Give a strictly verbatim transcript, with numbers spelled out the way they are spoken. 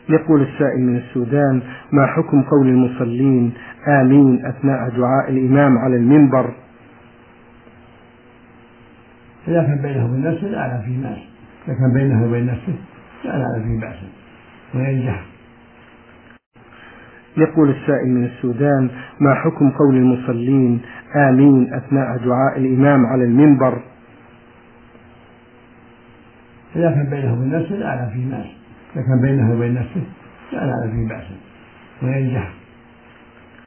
يقول السائل من السودان: ما حكم قول المصلين آمين أثناء دعاء الإمام على المنبر؟ إذا كان بينه وبين نفسه لا أعلم فيه بأس، إذا كان بينه وبين نفسه لا أعلم فيه بأس وينجح. يقول السائل من السودان: ما حكم قول المصلين آمين أثناء دعاء الإمام على المنبر؟ إذا كان بينه وبين نفسه لا أعلم فيه بأس، إذا كان بينه وبين نفسه لا أعلم فيه بأس وينجح.